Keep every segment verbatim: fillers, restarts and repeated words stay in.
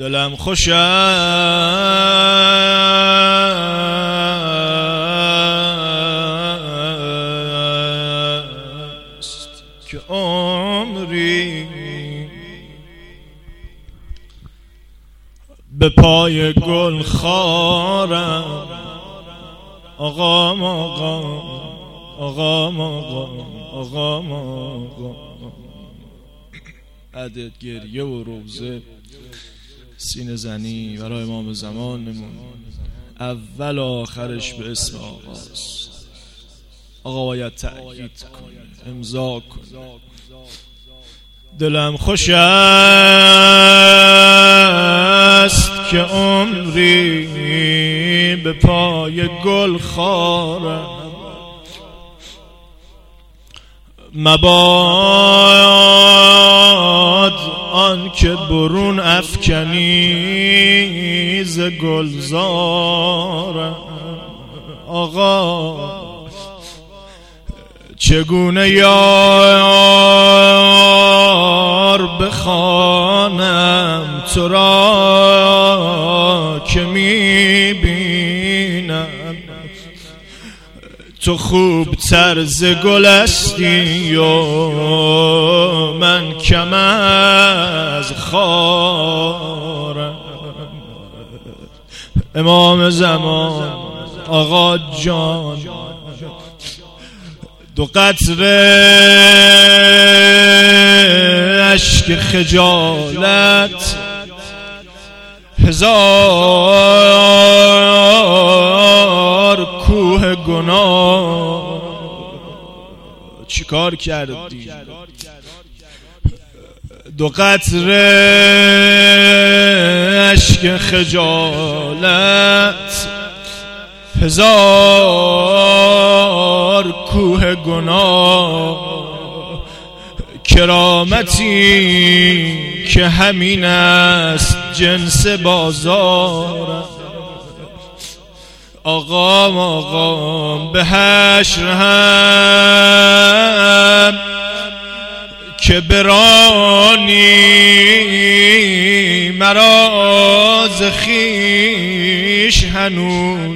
دلم خوش است که عمری به پای گل خارم. آقا آقا آقا آقا آقا آقا عدد گریه و روزه سینه زنی برای امام زمانمون، اول آخرش به اسم آقاست. آقا باید تأکید کنه، امضا کنه. دلم خوش است که عمری به پای گل خارم. مباد آن که برون افکنی ز گلزارم. آقا چگونه یار بخوانم تو را که میبینم تو خوب تر ز گل هستی و من کم از خارم. امام زمان آقا جان دو قطره اشک خجالت هزار کوه گناه چیکار کردی؟ دو قطره اشک خجالت هزار کوه گناه کرامتی که همین است جنس بازار. آقا آقا به حشر هم که برانی مرا ز خویش هنوز،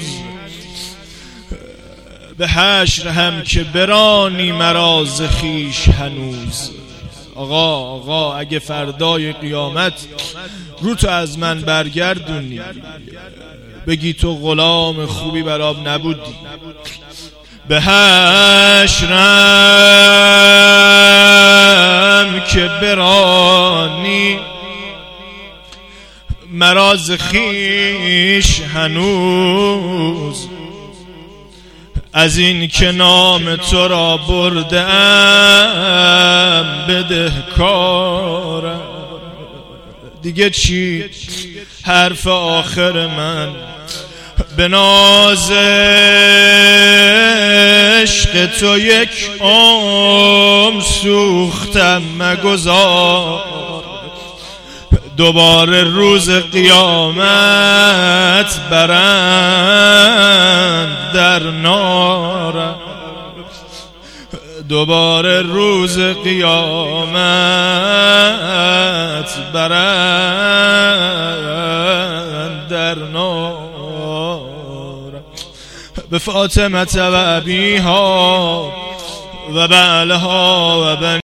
به حشر هم که برانی مرا ز خویش هنوز. آقا آقا اگه فردای قیامت رو تو از من برگردونی بگی تو غلام خوبی برام نبودی، به حشرم که برانی مرا ز خویش هنوز، از این که نام تو را بردم بدهکارم. دیگه چی؟ حرف آخر من به ناز عشق تو یک عمر سوختم مگذار، دوباره روز قیامت برند در نارم. دوباره روز قیامت برند در نارم. به فاطمه و ابیها و بعلها و بنی